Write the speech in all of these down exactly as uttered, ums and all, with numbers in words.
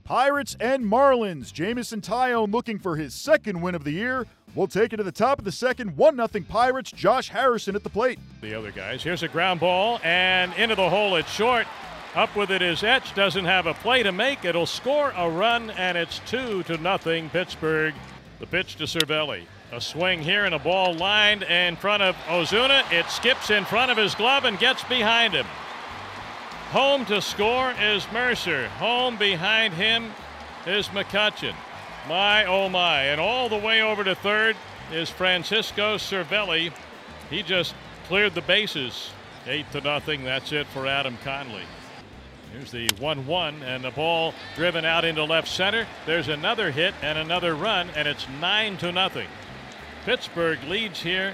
Pirates and Marlins. Jameson Taillon looking for his second win of the year. We'll take it to the top of the second. one nothing Pirates. Josh Harrison at the plate. The other guys. Here's a ground ball, and into the hole. It's short. Up with it is Etch. Doesn't have a play to make. It'll score a run, and it's two to nothing Pittsburgh. The pitch to Cervelli. A swing here and a ball lined in front of Ozuna. It skips in front of his glove and gets behind him. Home to score is Mercer. Home behind him is McCutchen. My, oh my. And all the way over to third is Francisco Cervelli. He just cleared the bases. Eight to nothing. That's it for Adam Conley. Here's the one one, and the ball driven out into left center. There's another hit and another run, and it's nine to nothing. Pittsburgh leads here.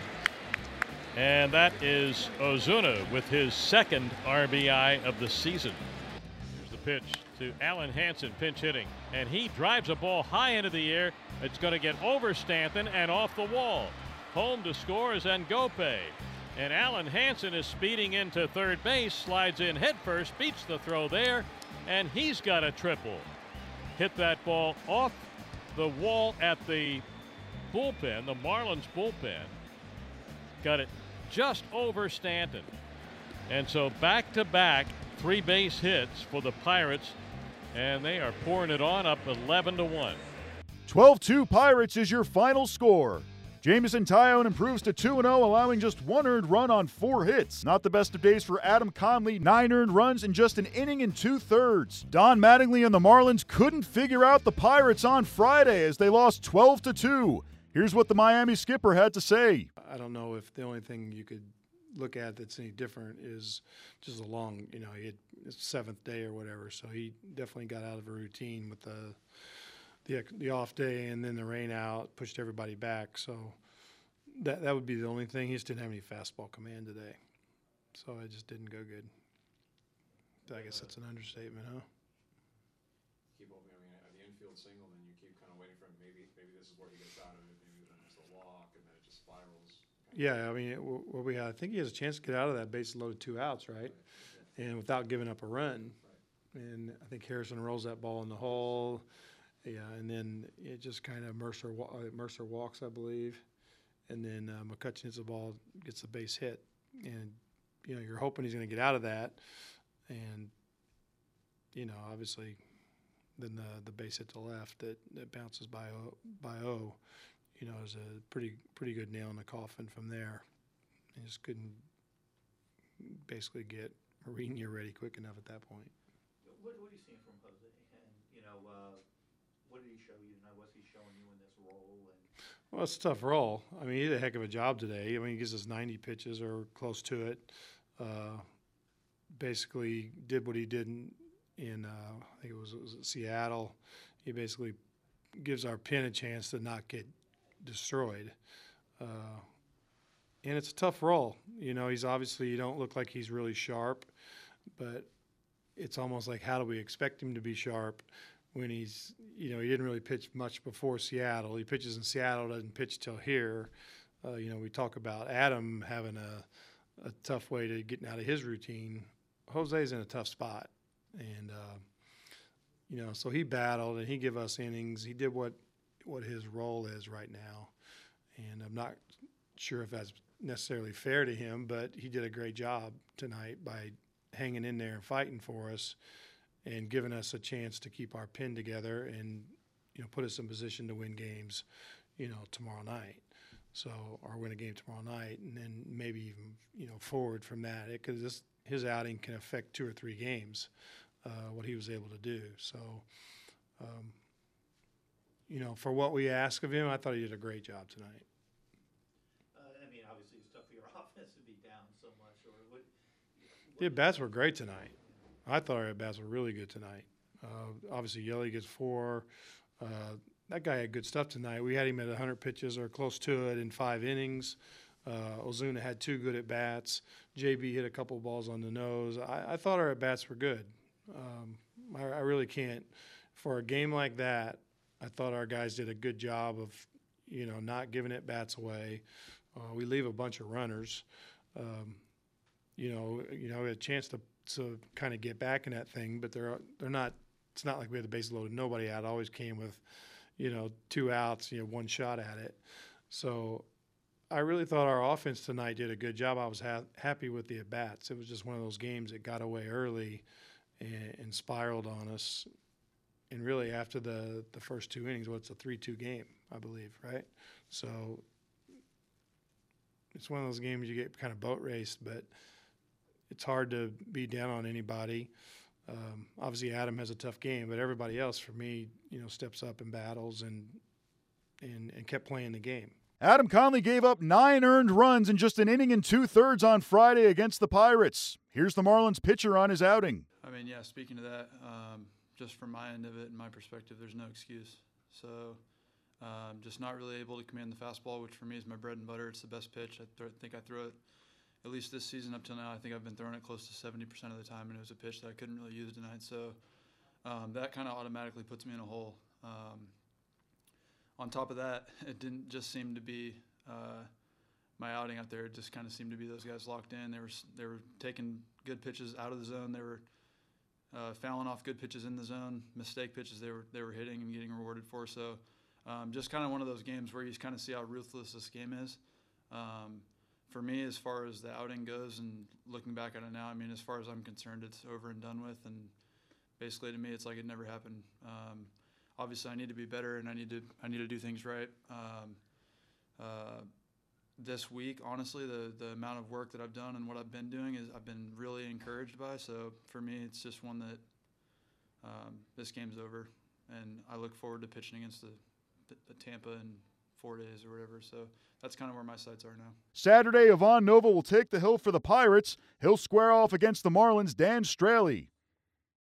And that is Ozuna with his second R B I of the season. Here's the pitch to Alan Hansen, pinch hitting. And he drives a ball high into the air. It's going to get over Stanton and off the wall. Home to score is Ngope. And Alan Hansen is speeding into third base, slides in headfirst, beats the throw there, and he's got a triple. Hit that ball off the wall at the bullpen, the Marlins bullpen. Got it just over Stanton. And so back-to-back three base hits for the Pirates, and they are pouring it on, up eleven to one. twelve two Pirates is your final score. Jameson Taillon improves to two and oh, allowing just one earned run on four hits. Not the best of days for Adam Conley, nine earned runs in just an inning and two-thirds. Don Mattingly and the Marlins couldn't figure out the Pirates on Friday as they lost twelve to two. Here's what the Miami skipper had to say. I don't know if the only thing you could look at that's any different is just a long, you know, he had his seventh day or whatever, so he definitely got out of a routine with the the the off day and then the rain out, pushed everybody back. So that that would be the only thing. He just didn't have any fastball command today, so it just didn't go good. I guess that's an understatement, huh? Keep hoping. I mean, at the infield single, then you keep kind of waiting for him. Maybe maybe this is where he gets out of it. Maybe then it's the walk, and then it just spirals. Yeah, I mean, what we had, I think he has a chance to get out of that bases loaded two outs, right? And without giving up a run. And I think Harrison rolls that ball in the hole. Yeah, and then it just kind of Mercer uh, Mercer walks, I believe, and then uh, McCutchen hits the ball, gets the base hit, and you know you're hoping he's going to get out of that, and you know obviously, then the the base hit to left that, that bounces by O, by O, you know is a pretty pretty good nail in the coffin from there. He just couldn't basically get Mourinho ready quick enough at that point. What, what are you seeing from Jose? And you know. Uh, What did he show you tonight? What's he showing you in this role? And well, it's a tough role. I mean, he did a heck of a job today. I mean, he gives us ninety pitches or close to it. Uh, basically did what he did in, in uh, I think it was, it was Seattle. He basically gives our pen a chance to not get destroyed. Uh, and it's a tough role. You know, he's obviously, you don't look like he's really sharp, but it's almost like how do we expect him to be sharp when he's, you know, he didn't really pitch much before Seattle. He pitches in Seattle, doesn't pitch till here. Uh, you know, we talk about Adam having a, a tough way to getting out of his routine. Jose's in a tough spot. And, uh, you know, so he battled and he gave us innings. He did what, what his role is right now. And I'm not sure if that's necessarily fair to him, but he did a great job tonight by hanging in there and fighting for us and giving us a chance to keep our pen together and, you know, put us in position to win games, you know, tomorrow night. So, or win a game tomorrow night, and then maybe even, you know, forward from that. Because this his outing can affect two or three games, uh, what he was able to do. So, um, you know, for what we ask of him, I thought he did a great job tonight. uh, I mean, obviously it's tough for your offense to be down so much. Or what? what The at-bats were great tonight. I thought our at-bats were really good tonight. Uh, obviously, Yelly gets four. Uh, that guy had good stuff tonight. We had him at one hundred pitches or close to it in five innings. Uh, Ozuna had two good at-bats. J B hit a couple of balls on the nose. I, I thought our at-bats were good. Um, I, I really can't. For a game like that, I thought our guys did a good job of, you know, not giving at-bats away. Uh, we leave a bunch of runners. Um, you know, you know, we had a chance to to kind of get back in that thing, but they're they're not it's not like we had the bases loaded, nobody out. It always came with, you know, two outs, you know, one shot at it. So I really thought our offense tonight did a good job. I was ha- happy with the at-bats. It was just one of those games that got away early and, and spiraled on us. And really after the, the first two innings, well, it's a three two game, I believe, right? So it's one of those games you get kind of boat raced, but it's hard to be down on anybody. Um, obviously, Adam has a tough game, but everybody else, for me, you know, steps up and battles and and, and kept playing the game. Adam Conley gave up nine earned runs in just an inning and two-thirds on Friday against the Pirates. Here's the Marlins pitcher on his outing. I mean, yeah, speaking to that, um, just from my end of it and my perspective, there's no excuse. So um, just not really able to command the fastball, which for me is my bread and butter. It's the best pitch. I th- think I throw it, at least this season up till now, I think I've been throwing it close to seventy percent of the time, and it was a pitch that I couldn't really use tonight. So um, that kind of automatically puts me in a hole. Um, on top of that, it didn't just seem to be uh, my outing out there. It just kind of seemed to be those guys locked in. They were they were taking good pitches out of the zone. They were uh, fouling off good pitches in the zone. Mistake pitches they were they were hitting and getting rewarded for. So um, just kind of one of those games where you kind of see how ruthless this game is. Um, For me, as far as the outing goes and looking back at it now, I mean, as far as I'm concerned, it's over and done with. And basically, to me, it's like it never happened. Um, obviously, I need to be better, and I need to I need to do things right. Um, uh, this week, honestly, the the amount of work that I've done and what I've been doing is I've been really encouraged by. So for me, it's just one that um, this game's over, and I look forward to pitching against the, the, the Tampa and four days or whatever. So that's kind of where my sights are now. Saturday, Ivan Nova will take the hill for the Pirates. He'll square off against the Marlins' Dan Straley.